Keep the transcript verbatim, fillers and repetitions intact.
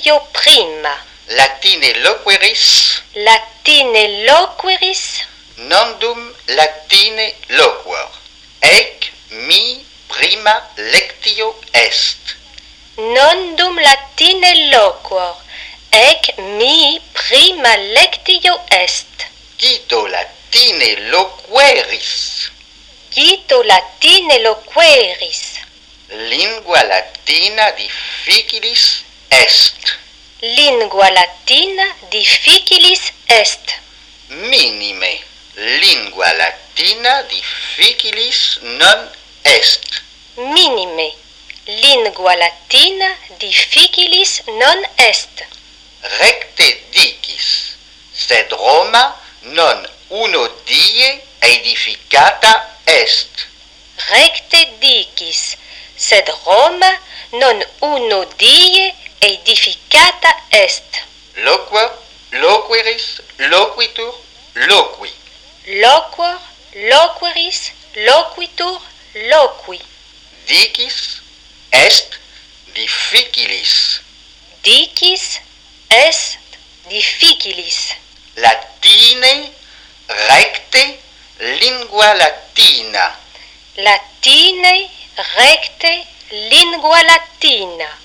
lectio prima. Latine loqueris, Latine loqueris, nondum latine loquor. Ec mi prima lectio est. nondum Latine loquor, ec mi prima lectio est. Guido latine loqueris, Guido Latine loqueris, lingua latina difficilis est. lingua Latina difficilis est. Minime lingua latina difficilis non est. Minime lingua Latina difficilis non est. Recte dicis, sed Roma non uno die edificata est. Recte dicis, sed Roma non uno die edificata est. Loquor, loqueris, loquitur, loqui. Loquor, loqueris, loquitur, loqui. Dicis, est difficilis. Dicis est difficilis. Latine, recte, lingua latina. Latine, recte, lingua Latina.